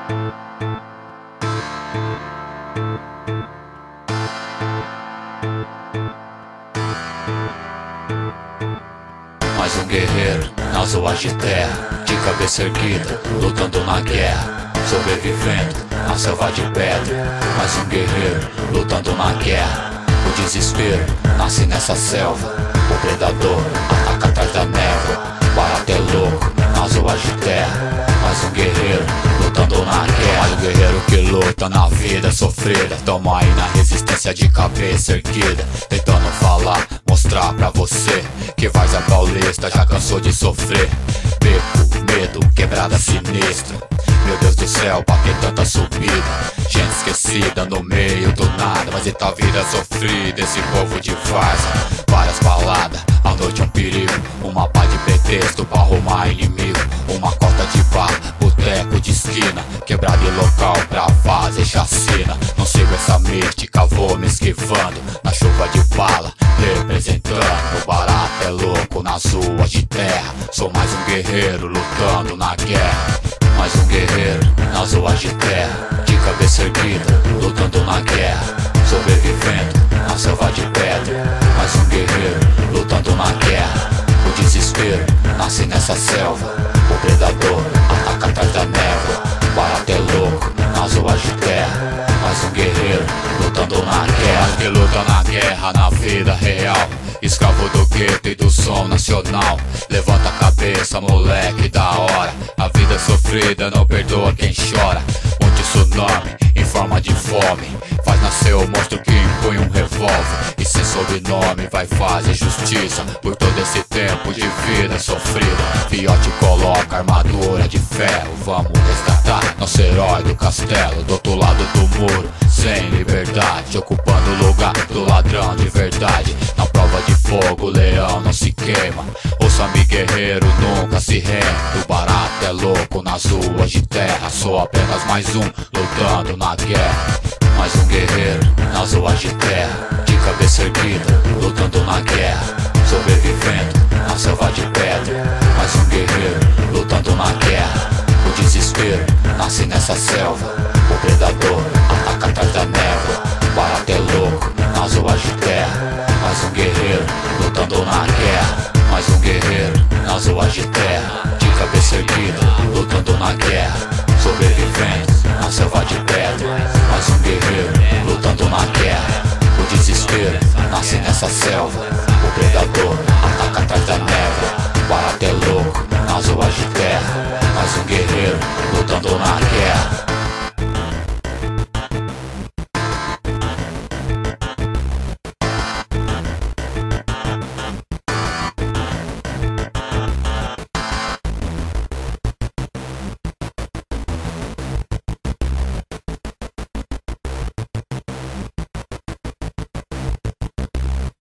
Mais um guerreiro nas ruas de terra, de cabeça erguida, lutando na guerra, sobrevivendo na selva de pedra. Mais um guerreiro lutando na guerra. O desespero nasce nessa selva. O predador ataca atrás da névoa. Barato é louco nas ruas de terra. Mais um guerreiro lutando na guerra. Mais um guerreiro que luta na vida sofrida. Tamo aí na resistência de cabeça erguida, tentando falar, mostrar pra você que Várzea Paulista já cansou de sofrer. Beco, medo, quebrada sinistra. Meu Deus do céu, pra que tanta subida? Gente esquecida no meio do nada, mas eita vida sofrida, esse povo de Várzea. Várias baladas, a noite é um perigo. Uma pá de pretexto pra arrumar inimigo. Uma corta de bar, boteco de esquina, quebrada e local pra fazer chacina. Não sigo essa mística, vou me esquivando na chuva de bala, representando. O barato é louco nas ruas de terra. Sou mais um guerreiro lutando na guerra. Mais um guerreiro nas ruas de terra, de cabeça erguida, lutando na guerra, sobrevivendo na selva de pedra. Mais um guerreiro lutando na guerra. O desespero nasce nessa selva. O predador ataca atrás da névoa. Barato é louco nas ruas de terra. Mais um guerreiro lutando na guerra. Que luta na guerra, na vida real. Escravo do gueto e do som nacional. Levanta a cabeça, moleque da hora. A vida sofrida não perdoa quem chora. Um tsunami em forma de fome faz nascer o monstro que empunha um revólver. E sem sobrenome vai fazer justiça por todo esse tempo de vida sofrida. Fiote coloca armadura de ferro. Vamos resgatar nosso herói do castelo, do outro lado do muro, sem liberdade, ocupando o lugar do ladrão de verdade. Na prova de fogo, o leão não se queima. Ouça-me, guerreiro, nunca se renda. O barato é louco nas ruas de terra. Sou apenas mais um lutando na guerra. Mais um guerreiro nas ruas de terra, de cabeça erguida, lutando na guerra, sobrevivendo na selva de pedra. Mais um guerreiro lutando na guerra. O desespero nasce nessa selva. O predador ataca atrás da névoa. Barato é louco nas ruas de terra. Mais um guerreiro lutando na guerra. Mais um guerreiro nas ruas de terra, de cabeça erguida, lutando na guerra, sobrevivendo na selva de pedra. Mais um guerreiro lutando na guerra. O desespero nasce nessa selva. O predador ataca atrás da névoa. Barato é louco nas ruas de terra. Mais um guerreiro lutando na guerra.